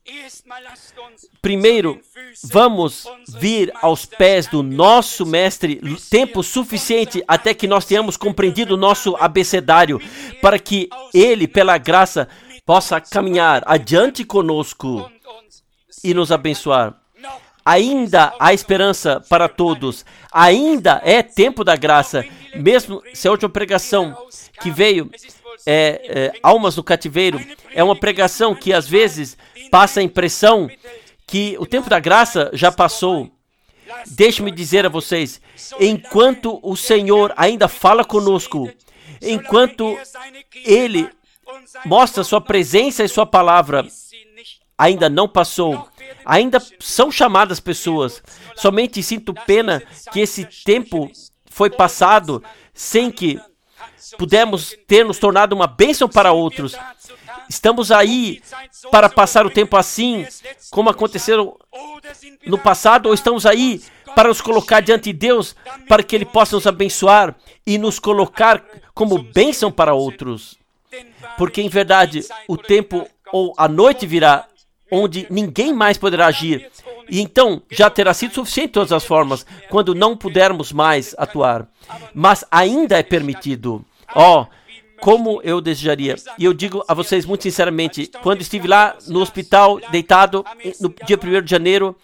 Primeiro, vamos vir aos pés do nosso mestre tempo suficiente até que nós tenhamos compreendido o nosso abecedário, para que ele, pela graça, possa caminhar adiante conosco e nos abençoar. Ainda há esperança para todos. Ainda é tempo da graça. Mesmo se a última pregação que veio almas no cativeiro. É uma pregação que às vezes passa a impressão que o tempo da graça já passou. Deixe-me dizer a vocês, enquanto o Senhor ainda fala conosco, enquanto Ele mostra sua presença e sua palavra, ainda não passou. Ainda são chamadas pessoas. Somente sinto pena que esse tempo foi passado sem que pudemos ter nos tornado uma bênção para outros. Estamos aí para passar o tempo assim, como aconteceu no passado, ou estamos aí para nos colocar diante de Deus, para que Ele possa nos abençoar e nos colocar como bênção para outros. Porque, em verdade, o tempo ou a noite virá, onde ninguém mais poderá agir. E então, já terá sido suficiente de todas as formas, quando não pudermos mais atuar. Mas ainda é permitido. Como eu desejaria. E eu digo a vocês muito sinceramente, quando estive lá no hospital, deitado, no dia 1º de janeiro,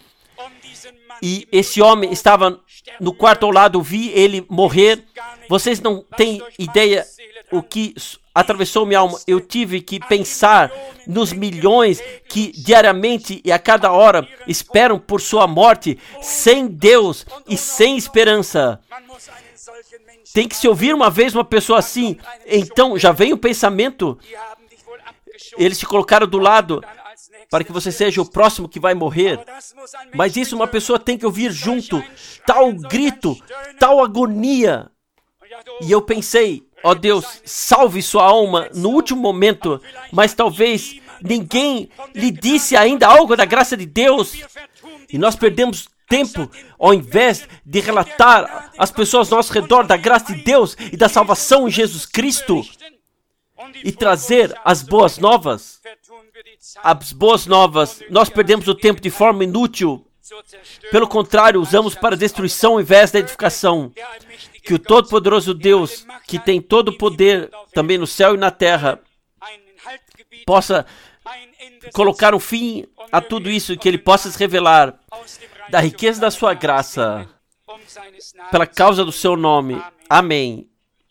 e esse homem estava no quarto ao lado, vi ele morrer. Vocês não têm ideia o que atravessou minha alma. Eu tive que pensar nos milhões que diariamente e a cada hora esperam por sua morte, sem Deus e sem esperança. Tem que se ouvir uma vez uma pessoa assim, então já vem o pensamento, eles te colocaram do lado para que você seja o próximo que vai morrer. Mas isso uma pessoa tem que ouvir junto, tal grito, tal agonia. E eu pensei, Deus, salve sua alma no último momento, mas talvez ninguém lhe disse ainda algo da graça de Deus. E nós perdemos tempo, ao invés de relatar às pessoas ao nosso redor da graça de Deus e da salvação em Jesus Cristo e trazer as boas novas. As boas novas, nós perdemos o tempo de forma inútil. Pelo contrário, usamos para destruição ao invés da edificação. Que o Todo-Poderoso Deus, que tem todo o poder também no céu e na terra, possa colocar um fim a tudo isso, que Ele possa se revelar da riqueza da sua graça, pela causa do seu nome. Amém.